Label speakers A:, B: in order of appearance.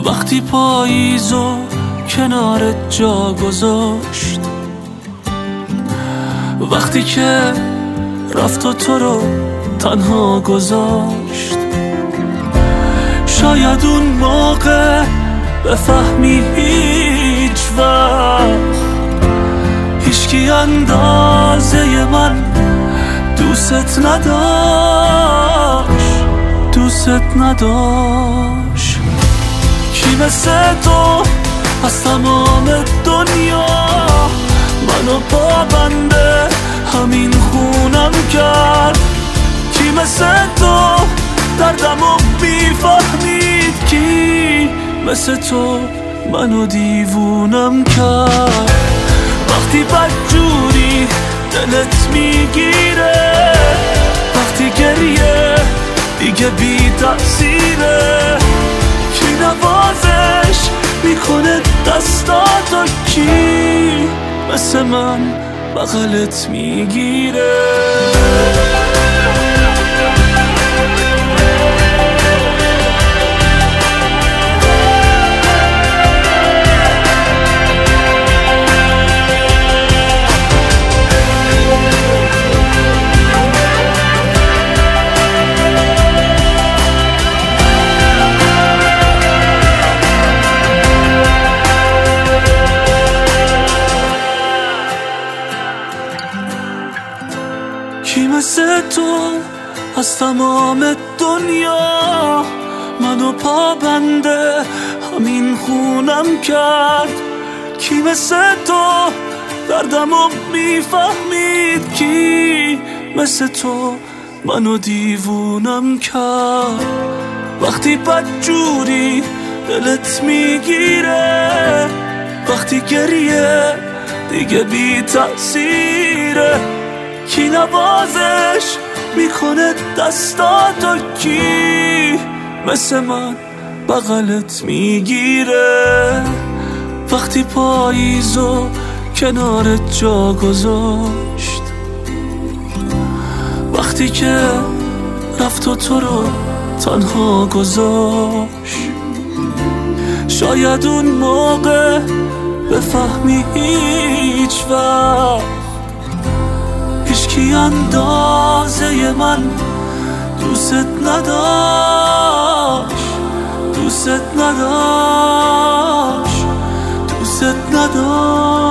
A: وقتی پاییزو کنارت جا گذاشت، وقتی که رفت و تو رو تنها گذاشت. شاید اون موقع بفهمی هیچ وقت هیچکی اندازه من دوست نداشت. کی مثل تو از تمام دنیا منو پابنده همین خونم کرد؟ کی مثل تو دردمو بیفهمید؟ کی مثل تو منو دیوونم کرد؟ وقتی بدجوری دلت میگیره، وقتی گریه دیگه بی تأثیره، کی نوازش میکنه دستاتو؟ کی مثل من بغلت میگیره؟ کی مثل تو از تمام دنیا منو پابنده همین خونم کرد؟ کی مثل تو دردمو میفهمید؟ کی مثل تو منو دیوونم کرد؟ وقتی بدجوری دلت میگیره، وقتی گریه دیگه بی تأثیره، کی نوازش میکنه دستاتو؟ کی مثل من بغلت میگیره؟ وقتی پاییزو کنارت جا گذاشت، وقتی که رفت و تو رو تنها گذاشت. شاید اون موقع بفهمی هیچ وقت هیچکی اندازه من دوست نداشت.